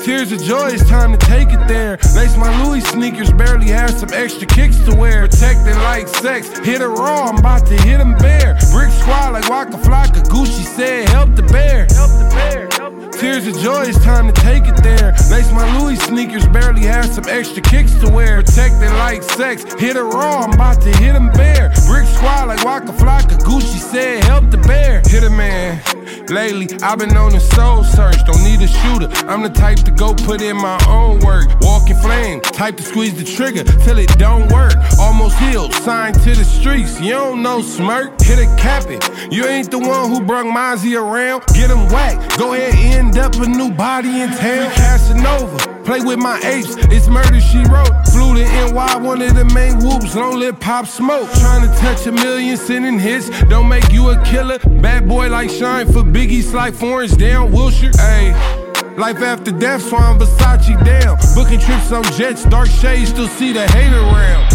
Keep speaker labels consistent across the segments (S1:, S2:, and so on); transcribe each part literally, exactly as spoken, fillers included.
S1: Tears of joy, it's time to take it there. Lace my Louis sneakers, barely have some extra kicks to wear. Protected like sex, hit her raw, I'm about to hit him bare. Brick squad like Waka Flocka, Gucci said help the bear. Help the bear, help the bear. Tears of joy, it's time to take it there. Lace my Louis sneakers, barely have some extra kicks to wear. Protected like sex, hit her raw, I'm about to hit him bare. Brick squad like Waka Flocka, Gucci said help the bear. Hit a man. Lately, I've been on a soul search, don't need a shooter. I'm the type to go put in my own work. Walking flame, type to squeeze the trigger till it don't work. Almost healed, signed to the streets, you don't know smirk. Hit a cap it, you ain't the one who brung Mozzie around. Get him whacked, go ahead, end up a new body in town. Casanova, play with my apes, it's murder she wrote. Flew to N Y, one of the main whoops, don't let pop smoke. Trying to touch a million, sending hits, don't make you a killer. Bad boy like Shine for Biggie's like Forrest down Wilshire. Ayy, life after death, so I'm Versace down. Booking trips on jets, dark shades, still see the hate around.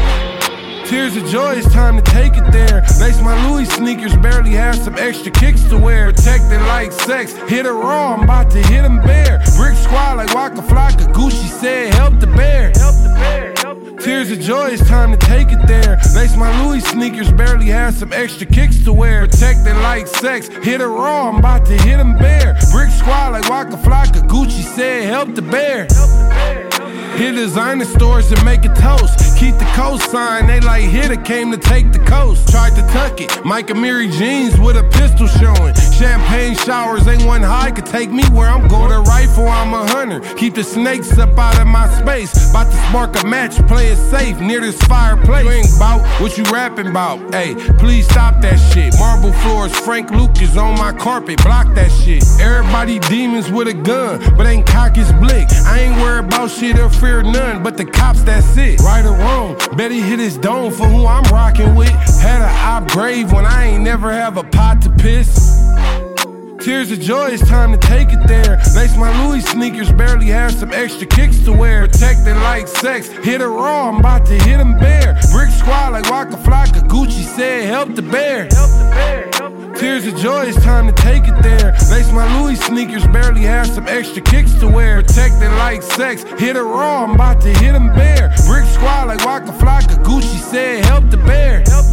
S1: Tears of joy, it's time to take it there. Lace my Louis sneakers, barely have some extra kicks to wear. Protected like sex, hit her raw, I'm about to hit him bare. Brick squad like Waka Flocka, Gucci said help the bear. Help the bear, help the bear. Tears of joy, it's time to take it there. Lace my Louis sneakers, barely have some extra kicks to wear. Protected like sex, hit her raw, I'm about to hit him bare. Brick squad like Waka Flocka, Gucci said help the bear. Help the bear. Hit designer stores and make a toast. Keep the cosign, they like hitter came to take the coast. Tried to tuck it, Mike Amiri jeans with a pistol showing. Champagne showers, ain't one high could take me where I'm going. A rifle, I'm a hunter. Keep the snakes up out of my space. About to spark a match, play it safe near this fireplace. You ain't bout what you rapping about. Hey, please stop that shit. Marble floors, Frank Lucas on my carpet, block that shit. Everybody demons with a gun, but ain't cock his blick. I ain't worried about shit or fear none, but the cops, that's it. Right or wrong, bet he hit his dome for who I'm rocking with. Had a op grave when I ain't never have a pot to piss. Tears of joy, it's time to take it there. Lace my Louis sneakers, barely have some extra kicks to wear. Protected like sex, hit her raw, I'm about to hit him bare. Brick squad like Waka Flocka, Gucci said help the bear. Help the bear, help the bear. Tears of joy, it's time to take it there. Lace my Louis sneakers, barely have some extra kicks to wear. Protected like sex, hit her raw, I'm about to hit him bare. Brick squad like Waka Flocka, Gucci said help the bear. Help